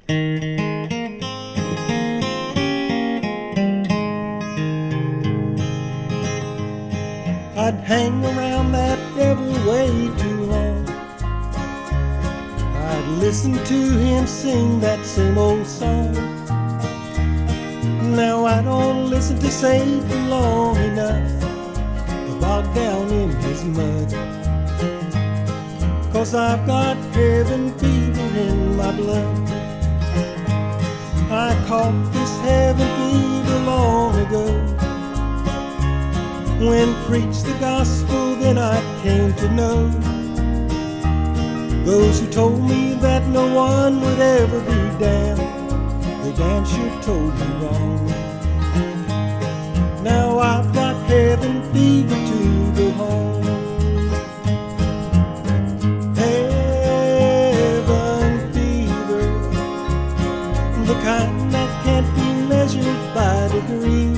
I'd hang around that devil way too long. I'd listen to him sing that same old song. Now I don't listen to Satan long enough to bog down in his mud, 'cause I've got heaven fever in my blood. I caught this heaven fever long ago. When preached the gospel, then I came to know those who told me that no one would ever be damned, they damn sure told me wrong. Now I've got heaven fever to go home. Heaven fever, the kind that can't be measured by degrees.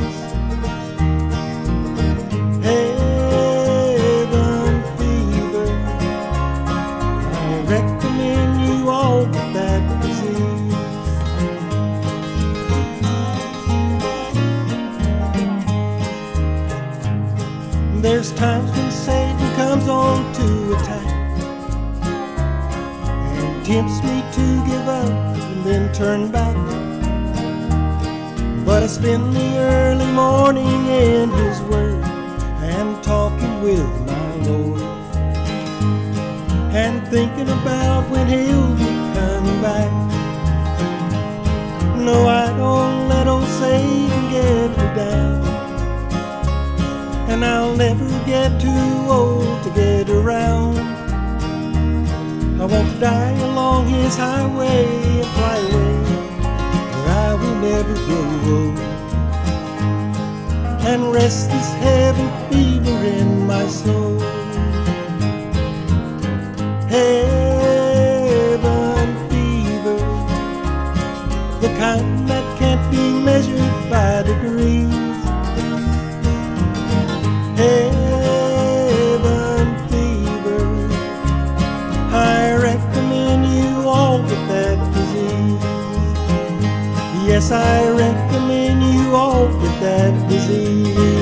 Heaven fever, I recommend you all get that disease. There's times when Satan comes on to attack and tempts me to give up and then turn back. But I spend the early morning in his word and talking with my Lord, and thinking about when he'll be coming back. No, I don't let old Satan get me down, and I'll never get too old to get around. I won't die along his highway and fly away where I will never grow old, and rest this heaven fever in my soul. Heaven fever, the kind that can't be measured by degrees. Heaven fever, I recommend you all get that disease. Yes, I recommend you all get that disease.